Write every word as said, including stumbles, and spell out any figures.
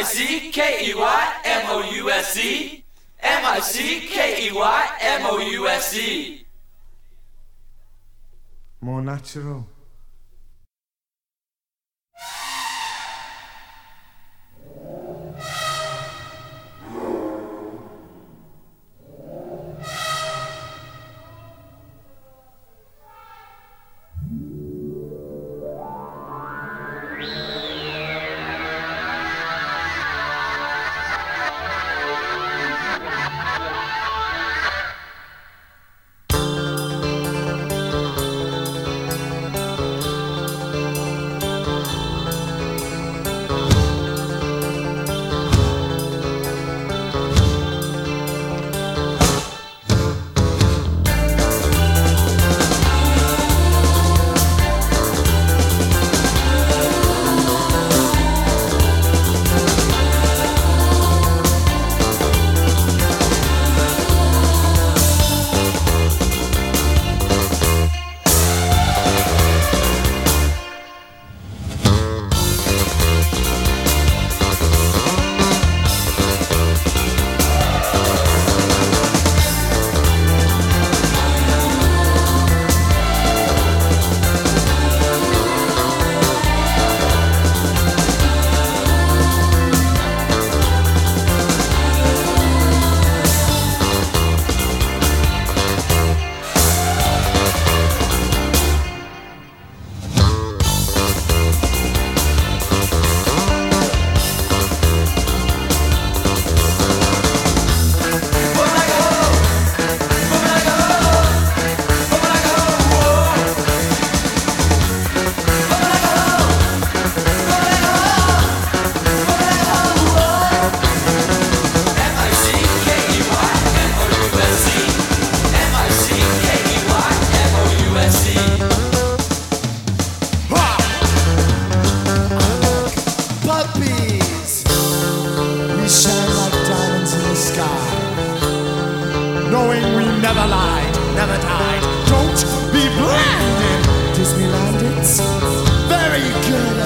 I C K E Y M O U S E. M I C K E Y M O U S E. More natural. Knowing we never lied, never died. Don't be blinded. Disneyland, it's very good.